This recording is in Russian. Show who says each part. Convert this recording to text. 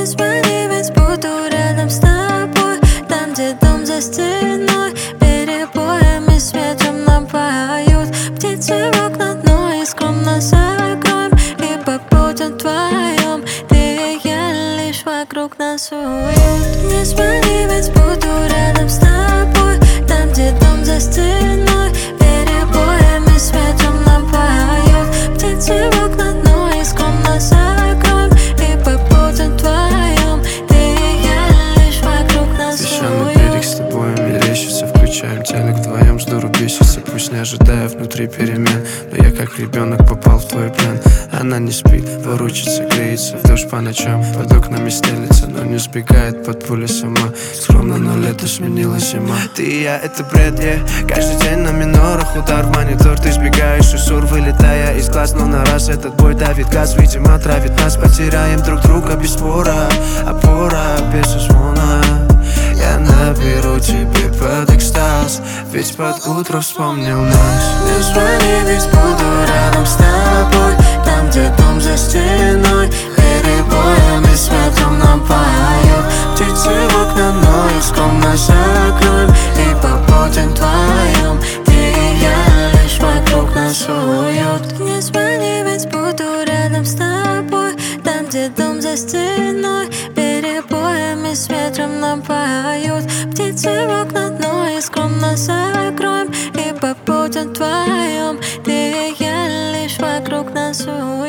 Speaker 1: звони, ведь буду рядом с тобой. Там, где дом за стеной, перебоями с ветром нам поют. Птицы в окна дно и скромно закроем, и побудем вдвоем. Ты и я, лишь вокруг нас уют. Не звони, ведь буду рядом с тобой. Там, где дом за стеной, перебоями с ветром нам поют. Птицы в окна дно и скромно закроем, и побудем вдвоем. Ты и я, лишь вокруг нас
Speaker 2: Песчаный
Speaker 1: уют.
Speaker 2: берег с тобой мерещится, включаем телек вдвоем, жду рубесица. Пусть не ожидая внутри перемен, но я как ребенок попал в твой плен. Она не спит, ворочится, греется в душ по ночам, под окнами стелится, но не сбегает под пули сама. Скромно, но лето сменила зима. Ты и я, это бред, каждый день на минорах, удар в монитор. Ты сбегаешь из сур, вылетая из глаз, но на раз этот бой давит газ, видимо, травит нас. Потеряем друг друга без спора, опора без звона. Я наберу тебе под экстаз, ведь под утро вспомнил нас.
Speaker 1: Не звони, ведь буду рядом с тобой. Там, где дом за стеной, перебоями с ветром нам поют. Птицы в окна, но их скромно закроем, и побудем вдвоем. Ты и я, лишь вокруг нас уют. Не звони, ведь буду рядом с тобой. Там, где дом за стеной, перебоями с ветром нам поют. Птицы в окна, но и скромно закроем, и побудем вдвоем. Ты и я, лишь вокруг нас уют.